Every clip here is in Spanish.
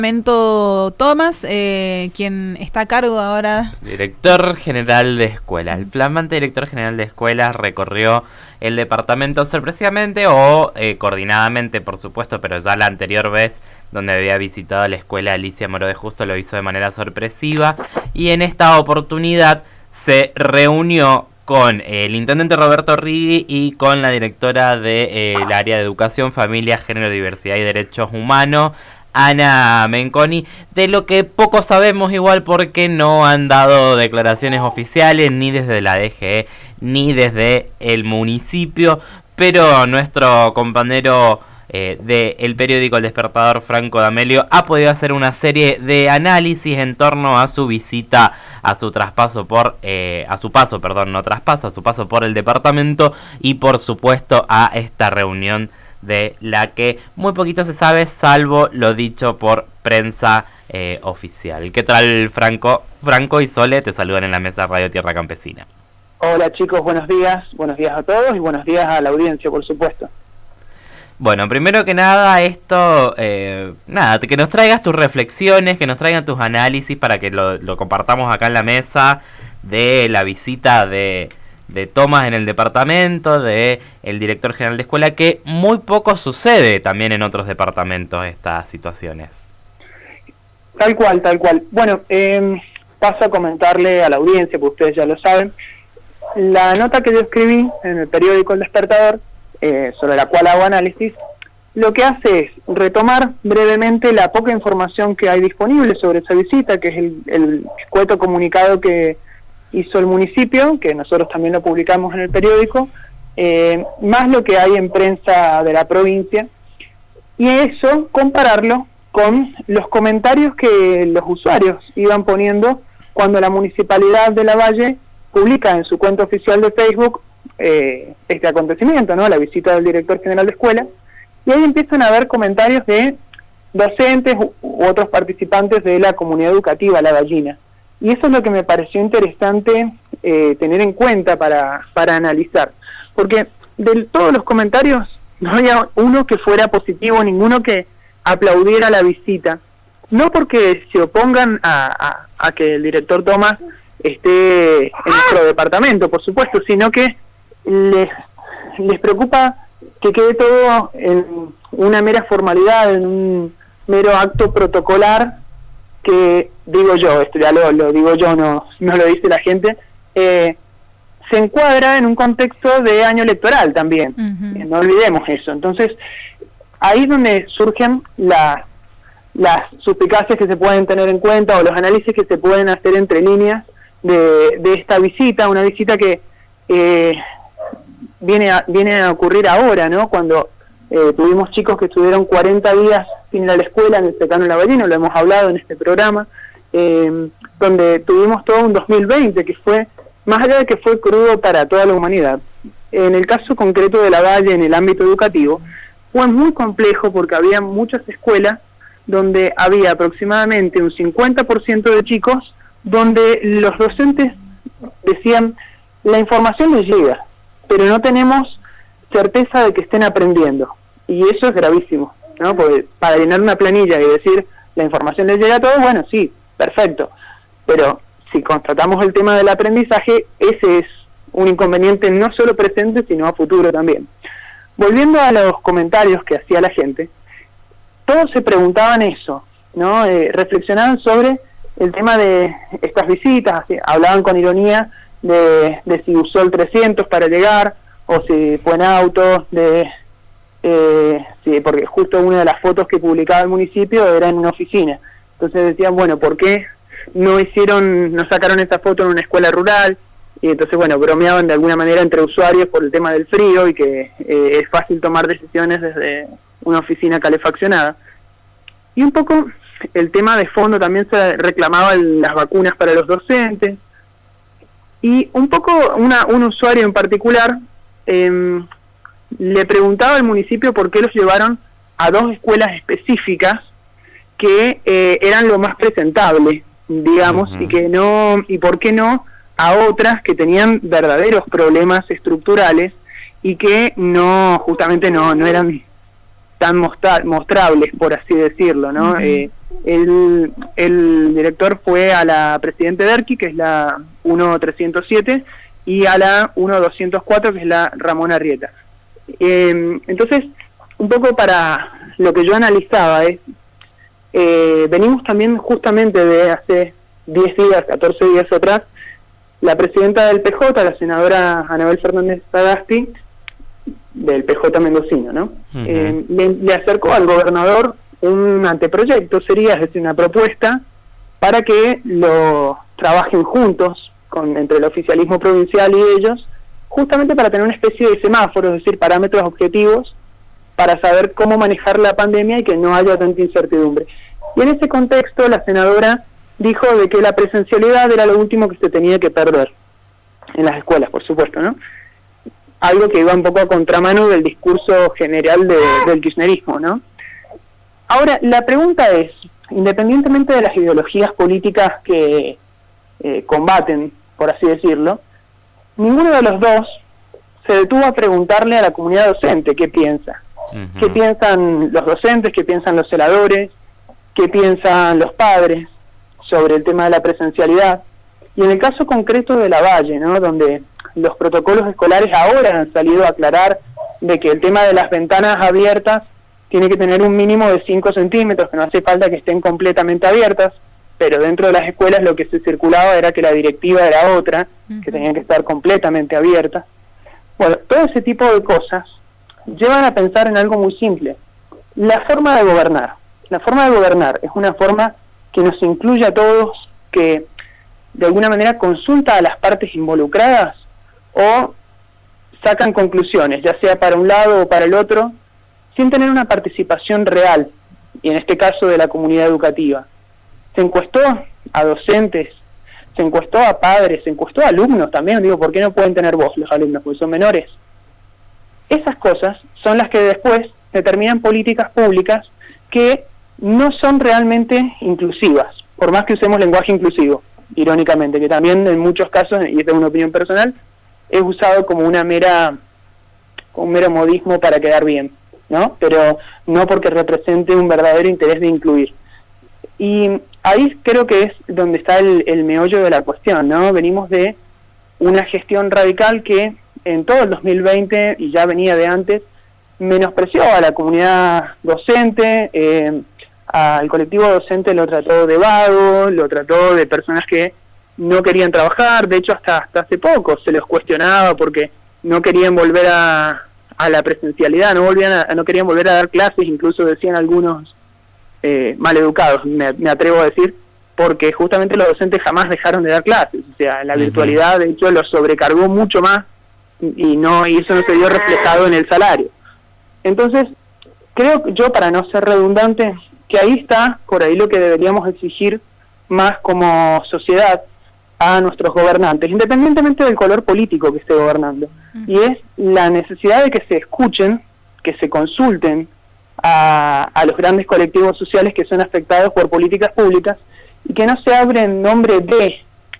Tomás, quien está a cargo ahora. Director general de escuelas. El flamante director general de escuelas recorrió el departamento sorpresivamente o coordinadamente, por supuesto, pero ya la anterior vez donde había visitado la escuela Alicia Moro de Justo lo hizo de manera sorpresiva, y en esta oportunidad se reunió con el intendente Roberto Righi y con la directora del área de Educación, Familia, Género, Diversidad y Derechos Humanos, Ana Menconi, de lo que poco sabemos igual porque no han dado declaraciones oficiales ni desde la DGE ni desde el municipio, pero nuestro compañero del periódico El Despertador, Franco D'Amelio, ha podido hacer una serie de análisis en torno a su visita, a su traspaso por, a su paso por el departamento y por supuesto a esta reunión de la que muy poquito se sabe, salvo lo dicho por prensa oficial. ¿Qué tal, Franco? Franco y Sole te saludan en la mesa Radio Tierra Campesina. Hola chicos, buenos días a todos y buenos días a la audiencia, por supuesto. Bueno, primero que nada, esto, que nos traigas tus reflexiones, que nos traigan tus análisis para que lo compartamos acá en la mesa de la visita de Tomás en el departamento, de el director general de escuela, que muy poco sucede también en otros departamentos estas situaciones. Tal cual. Bueno, paso a comentarle a la audiencia, porque ustedes ya lo saben, la nota que yo escribí en el periódico El Despertador, sobre la cual hago análisis, lo que hace es retomar brevemente la poca información que hay disponible sobre esa visita, que es el escueto comunicado que hizo el municipio, que nosotros también lo publicamos en el periódico, más lo que hay en prensa de la provincia, y eso compararlo con los comentarios que los usuarios iban poniendo cuando la Municipalidad de Lavalle publica en su cuenta oficial de Facebook este acontecimiento, ¿no? La visita del director general de escuela, y ahí empiezan a haber comentarios de docentes u otros participantes de la comunidad educativa lavallina. Y eso es lo que me pareció interesante tener en cuenta para analizar, porque de todos los comentarios no había uno que fuera positivo, ninguno que aplaudiera la visita, no porque se opongan a que el director Tomás esté en nuestro departamento, por supuesto, sino que les preocupa que quede todo en una mera formalidad, en un mero acto protocolar, que digo yo, esto ya lo digo yo, no lo dice la gente, se encuadra en un contexto de año electoral también, no olvidemos eso. Entonces, ahí es donde surgen las suspicacias que se pueden tener en cuenta o los análisis que se pueden hacer entre líneas de esta visita, una visita que viene a ocurrir ahora, ¿no? Cuando tuvimos chicos que estuvieron 40 días sin ir a la escuela en el secano lavallino, lo hemos hablado en este programa, donde tuvimos todo un 2020 que fue, más allá de que fue crudo para toda la humanidad, en el caso concreto de Lavalle en el ámbito educativo, fue muy complejo porque había muchas escuelas donde había aproximadamente un 50% de chicos donde los docentes decían, la información les llega, pero no tenemos certeza de que estén aprendiendo, y eso es gravísimo, ¿no? Porque para llenar una planilla y decir la información les llega a todos, bueno, sí, perfecto, pero si constatamos el tema del aprendizaje, ese es un inconveniente no solo presente, sino a futuro también. Volviendo a los comentarios que hacía la gente, todos se preguntaban eso, ¿no? Reflexionaban sobre el tema de estas visitas, hablaban con ironía de si usó el 300 para llegar, o si fue en auto, sí, porque justo una de las fotos que publicaba el municipio era en una oficina. Entonces decían, bueno, ¿por qué no sacaron esa foto en una escuela rural? Y entonces, bueno, bromeaban de alguna manera entre usuarios por el tema del frío y que es fácil tomar decisiones desde una oficina calefaccionada. Y un poco el tema de fondo también se reclamaba las vacunas para los docentes. Y un poco un usuario en particular le preguntaba al municipio por qué los llevaron a dos escuelas específicas que eran lo más presentable, digamos, y por qué no a otras que tenían verdaderos problemas estructurales y que justamente no eran tan mostrables, por así decirlo, ¿no? El director fue a la Presidente Derqui, que es la 1307, y a la 1204, que es la Ramón Arrieta. Entonces, un poco para lo que yo analizaba es, venimos también justamente de hace 10 días, 14 días atrás, la presidenta del PJ, la senadora Anabel Fernández Sagasti, del PJ mendocino, ¿no? Le acercó al gobernador un anteproyecto, sería, es decir, una propuesta para que lo trabajen juntos entre el oficialismo provincial y ellos, justamente para tener una especie de semáforo, es decir, parámetros objetivos para saber cómo manejar la pandemia y que no haya tanta incertidumbre. Y en ese contexto la senadora dijo de que la presencialidad era lo último que se tenía que perder en las escuelas, por supuesto, ¿no? Algo que iba un poco a contramano del discurso general del kirchnerismo, ¿no? Ahora, la pregunta es, independientemente de las ideologías políticas que combaten, por así decirlo, ninguno de los dos se detuvo a preguntarle a la comunidad docente qué piensa. ¿Qué piensan los docentes? ¿Qué piensan los celadores? ¿Qué piensan los padres sobre el tema de la presencialidad? Y en el caso concreto de Lavalle, ¿no?, donde los protocolos escolares ahora han salido a aclarar de que el tema de las ventanas abiertas tiene que tener un mínimo de 5 centímetros, que no hace falta que estén completamente abiertas, pero dentro de las escuelas lo que se circulaba era que la directiva era otra, que tenían que estar completamente abiertas. Bueno, todo ese tipo de cosas llevan a pensar en algo muy simple. La forma de gobernar. La forma de gobernar es una forma que nos incluye a todos, que de alguna manera consulta a las partes involucradas o sacan conclusiones, ya sea para un lado o para el otro, sin tener una participación real, y en este caso de la comunidad educativa. Se encuestó a docentes, se encuestó a padres, se encuestó a alumnos también. Digo, ¿por qué no pueden tener voz los alumnos? Porque son menores. Esas cosas son las que después determinan políticas públicas que no son realmente inclusivas, por más que usemos lenguaje inclusivo, irónicamente, que también en muchos casos, y esta es una opinión personal, es usado como un mero modismo para quedar bien, ¿no? Pero no porque represente un verdadero interés de incluir. Y ahí creo que es donde está el meollo de la cuestión, ¿no? Venimos de una gestión radical que en todo el 2020, y ya venía de antes, menospreció a la comunidad docente, al colectivo docente lo trató de vago, lo trató de personas que no querían trabajar. De hecho, hasta hace poco se los cuestionaba porque no querían volver a la presencialidad, no querían volver a dar clases, incluso decían algunos maleducados, me atrevo a decir, porque justamente los docentes jamás dejaron de dar clases. O sea, la virtualidad de hecho los sobrecargó mucho más y eso no se vio reflejado en el salario. Entonces, creo yo, para no ser redundante, que ahí está, por ahí lo que deberíamos exigir más como sociedad a nuestros gobernantes, independientemente del color político que esté gobernando, y es la necesidad de que se escuchen, que se consulten a los grandes colectivos sociales que son afectados por políticas públicas, y que no se hable en nombre de,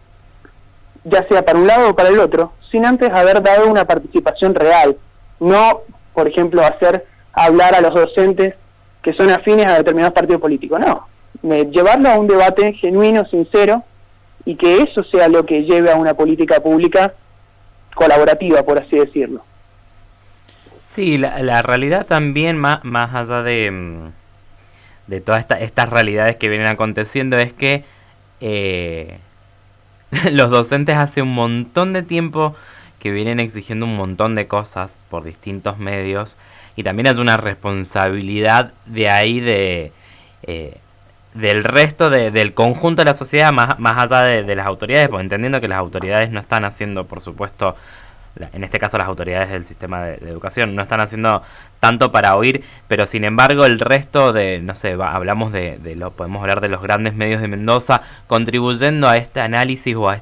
ya sea para un lado o para el otro, sin antes haber dado una participación real. No, por ejemplo, hacer hablar a los docentes que son afines a determinados partidos políticos, no. Llevarlo a un debate genuino, sincero, y que eso sea lo que lleve a una política pública colaborativa, por así decirlo. Sí, la realidad también, más allá de todas estas realidades que vienen aconteciendo, es que los docentes hace un montón de tiempo que vienen exigiendo un montón de cosas por distintos medios, y también es una responsabilidad de ahí del resto del conjunto de la sociedad, más allá de las autoridades, pues entendiendo que las autoridades no están haciendo, por supuesto, en este caso las autoridades del sistema de educación, no están haciendo tanto para oír, pero sin embargo el resto no sé, hablamos podemos hablar de los grandes medios de Mendoza, contribuyendo a este análisis o a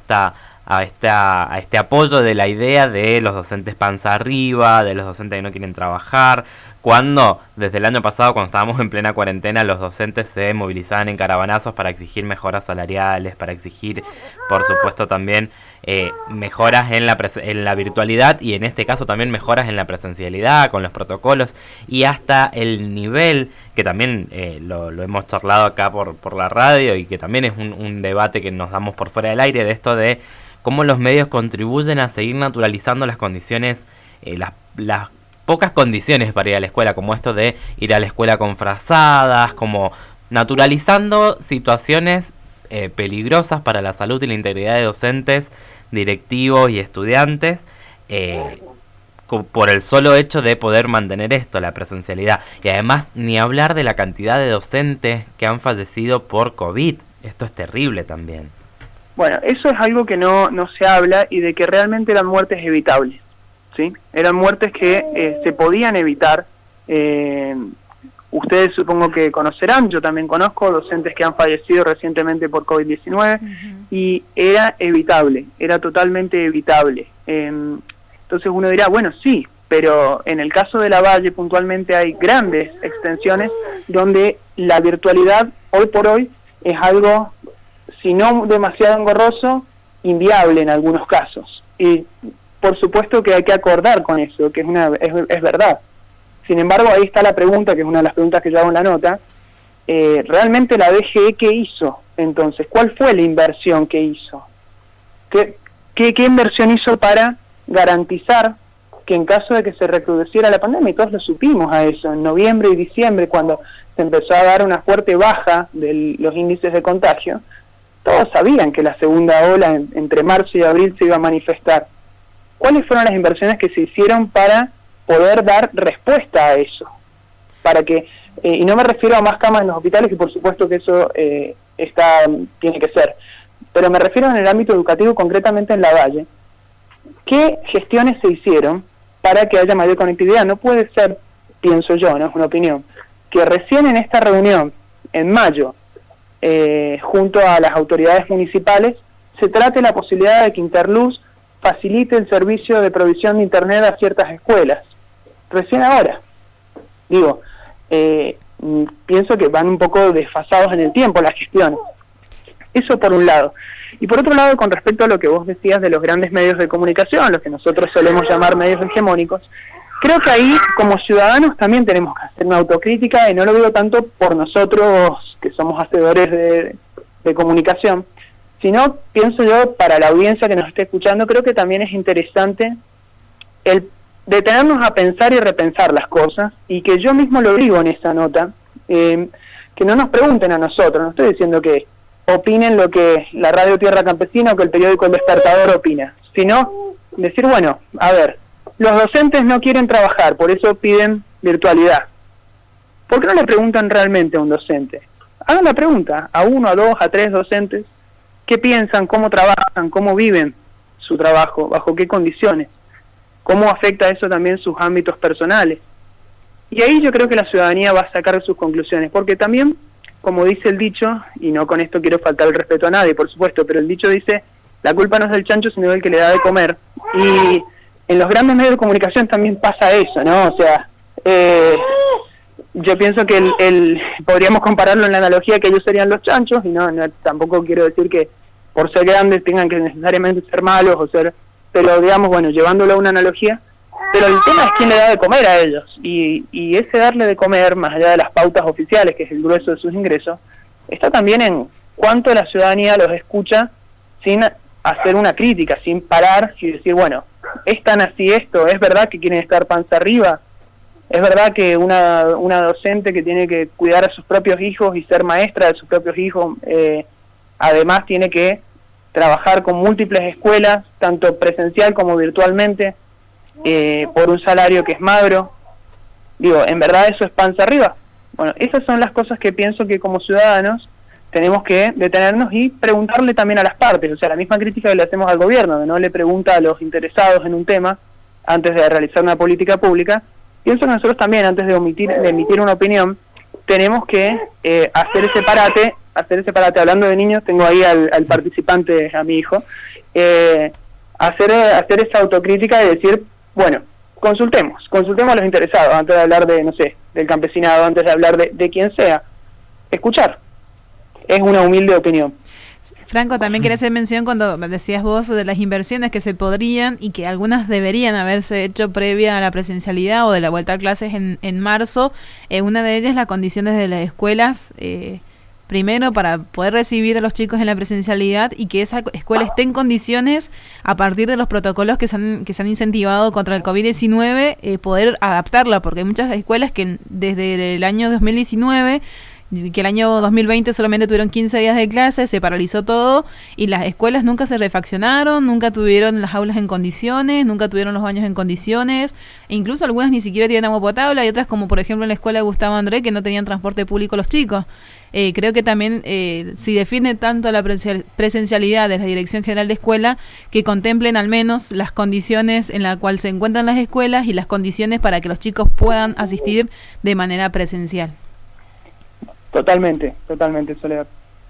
este apoyo de la idea de los docentes panza arriba, de los docentes que no quieren trabajar, cuando desde el año pasado, cuando estábamos en plena cuarentena, los docentes se movilizaban en caravanazos para exigir mejoras salariales, para exigir, por supuesto, también mejoras en la virtualidad y en este caso también mejoras en la presencialidad, con los protocolos y hasta el nivel, que también lo hemos charlado acá por la radio y que también es un debate que nos damos por fuera del aire, de esto de cómo los medios contribuyen a seguir naturalizando las condiciones, las pocas condiciones para ir a la escuela, como esto de ir a la escuela con frazadas, como naturalizando situaciones peligrosas para la salud y la integridad de docentes, directivos y estudiantes, por el solo hecho de poder mantener esto, la presencialidad. Y además, ni hablar de la cantidad de docentes que han fallecido por COVID. Esto es terrible también. Bueno, eso es algo que no se habla, y de que realmente eran muertes evitables, ¿sí? Eran muertes que se podían evitar. Ustedes supongo que conocerán, yo también conozco docentes que han fallecido recientemente por COVID-19, y era evitable, era totalmente evitable. Entonces uno dirá, bueno, sí, pero en el caso de Lavalle puntualmente hay grandes extensiones donde la virtualidad hoy por hoy es algo, si no demasiado engorroso, inviable en algunos casos. Y por supuesto que hay que acordar con eso, que es verdad. Sin embargo, ahí está la pregunta, que es una de las preguntas que yo hago en la nota. ¿Realmente la DGE qué hizo? Entonces, ¿cuál fue la inversión que hizo? ¿Qué inversión hizo para garantizar que en caso de que se recrudeciera la pandemia, y todos lo supimos a eso, en noviembre y diciembre, cuando se empezó a dar una fuerte baja de los índices de contagio, todos sabían que la segunda ola entre marzo y abril se iba a manifestar? ¿Cuáles fueron las inversiones que se hicieron para poder dar respuesta a eso? Para que, y no me refiero a más camas en los hospitales, que por supuesto que eso tiene que ser, pero me refiero en el ámbito educativo, concretamente en Lavalle. ¿Qué gestiones se hicieron para que haya mayor conectividad? No puede ser, pienso yo, no es una opinión, que recién en esta reunión, en mayo, junto a las autoridades municipales, se trate la posibilidad de que Interluz facilite el servicio de provisión de internet a ciertas escuelas. Recién ahora. Digo, pienso que van un poco desfasados en el tiempo las gestiones. Eso por un lado. Y por otro lado, con respecto a lo que vos decías de los grandes medios de comunicación, los que nosotros solemos llamar medios hegemónicos, creo que ahí, como ciudadanos, también tenemos que hacer una autocrítica, y no lo digo tanto por nosotros, que somos hacedores de comunicación, sino, pienso yo, para la audiencia que nos esté escuchando, creo que también es interesante el detenernos a pensar y repensar las cosas, y que yo mismo lo digo en esa nota, que no nos pregunten a nosotros, no estoy diciendo que opinen lo que la Radio Tierra Campesina o que el periódico El Despertador opina, sino decir, bueno, a ver, los docentes no quieren trabajar, por eso piden virtualidad. ¿Por qué no le preguntan realmente a un docente? Hagan la pregunta a 1, a 2, a 3 docentes, qué piensan, cómo trabajan, cómo viven su trabajo, bajo qué condiciones, cómo afecta eso también sus ámbitos personales. Y ahí yo creo que la ciudadanía va a sacar sus conclusiones, porque también, como dice el dicho, y no con esto quiero faltar el respeto a nadie, por supuesto, pero el dicho dice, la culpa no es del chancho, sino del que le da de comer. Y en los grandes medios de comunicación también pasa eso, ¿no? O sea, yo pienso que podríamos compararlo en la analogía que ellos serían los chanchos, y no tampoco quiero decir que por ser grandes tengan que necesariamente ser malos o ser, pero digamos, bueno, llevándolo a una analogía, pero el tema es quién le da de comer a ellos, y ese darle de comer, más allá de las pautas oficiales, que es el grueso de sus ingresos, está también en cuánto la ciudadanía los escucha sin hacer una crítica, sin parar y decir, bueno, ¿es tan así esto? ¿Es verdad que quieren estar panza arriba? ¿Es verdad que una docente que tiene que cuidar a sus propios hijos y ser maestra de sus propios hijos, además tiene que trabajar con múltiples escuelas, tanto presencial como virtualmente, por un salario que es magro? Digo, ¿en verdad eso es panza arriba? Bueno, esas son las cosas que pienso que como ciudadanos tenemos que detenernos y preguntarle también a las partes. O sea, la misma crítica que le hacemos al gobierno, de no le pregunta a los interesados en un tema antes de realizar una política pública, pienso que nosotros también, antes de emitir una opinión, tenemos que hacer ese parate. Hablando de niños, tengo ahí al participante, a mi hijo, hacer esa autocrítica y decir, bueno, consultemos a los interesados antes de hablar de, no sé, del campesinado, antes de hablar de quien sea. Escuchar. Es una humilde opinión. Franco, también quería hacer mención cuando decías vos de las inversiones que se podrían y que algunas deberían haberse hecho previa a la presencialidad o de la vuelta a clases en marzo. Una de ellas, las condiciones de las escuelas, primero para poder recibir a los chicos en la presencialidad y que esa escuela esté en condiciones, a partir de los protocolos que se han incentivado contra el COVID-19, poder adaptarla, porque hay muchas escuelas que desde el año 2019... que el año 2020 solamente tuvieron 15 días de clase, se paralizó todo y las escuelas nunca se refaccionaron, nunca tuvieron las aulas en condiciones, nunca tuvieron los baños en condiciones, e incluso algunas ni siquiera tienen agua potable, hay otras como por ejemplo en la escuela de Gustavo André que no tenían transporte público los chicos. Creo que también si defiende tanto la presencialidad de la Dirección General de Escuela, que contemplen al menos las condiciones en las cuales se encuentran las escuelas y las condiciones para que los chicos puedan asistir de manera presencial. Totalmente, Soledad.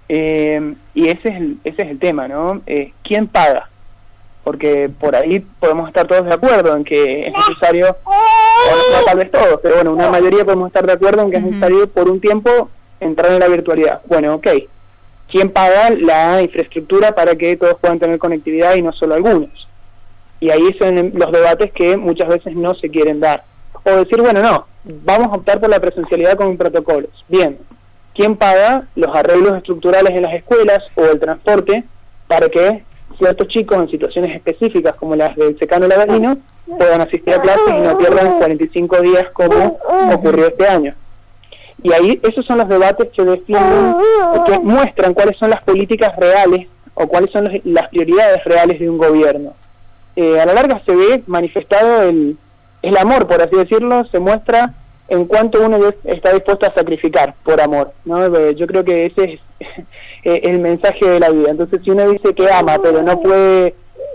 Y ese es el tema, ¿no? ¿Quién paga? Porque por ahí podemos estar todos de acuerdo en que es necesario, o no tal vez todos, pero bueno, una mayoría podemos estar de acuerdo en que es necesario por un tiempo entrar en la virtualidad. Bueno, ok. ¿Quién paga la infraestructura para que todos puedan tener conectividad y no solo algunos? Y ahí son los debates que muchas veces no se quieren dar. O decir, bueno, no, vamos a optar por la presencialidad con protocolos. Bien. ¿Quién paga los arreglos estructurales en las escuelas o el transporte para que ciertos chicos en situaciones específicas como las del secano lagarino puedan asistir a clases y no pierdan 45 días como ocurrió este año? Y ahí esos son los debates que defienden, que muestran cuáles son las políticas reales o cuáles son las prioridades reales de un gobierno. A la larga se ve manifestado el amor, por así decirlo, se muestra en cuanto uno está dispuesto a sacrificar por amor, ¿no? Yo creo que ese es el mensaje de la vida. Entonces, si uno dice que ama, pero no puede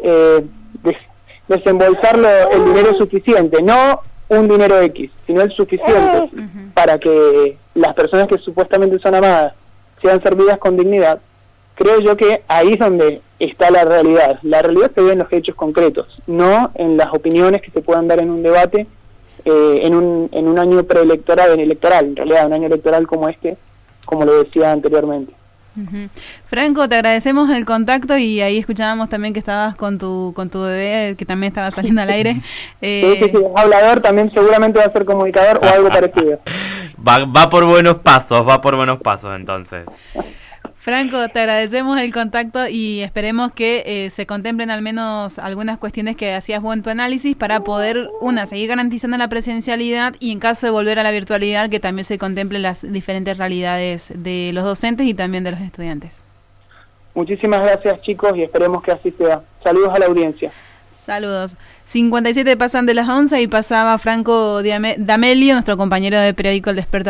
desembolsarlo el dinero suficiente, no un dinero X, sino el suficiente para que las personas que supuestamente son amadas sean servidas con dignidad, creo yo que ahí es donde está la realidad. La realidad se ve en los hechos concretos, no en las opiniones que se puedan dar en un debate, en un año preelectoral, en realidad un año electoral como este, como lo decía anteriormente. Franco, te agradecemos el contacto y ahí escuchábamos también que estabas con tu bebé, que también estaba saliendo al aire. Sí, hablador, también seguramente va a ser comunicador o algo parecido. Va por buenos pasos entonces. Franco, te agradecemos el contacto y esperemos que se contemplen al menos algunas cuestiones que hacías vos en tu análisis para poder, seguir garantizando la presencialidad y en caso de volver a la virtualidad, que también se contemplen las diferentes realidades de los docentes y también de los estudiantes. Muchísimas gracias, chicos, y esperemos que así sea. Saludos a la audiencia. Saludos. 57 pasan de las 11 y pasaba Franco D'Amelio, nuestro compañero de periódico El Despertador.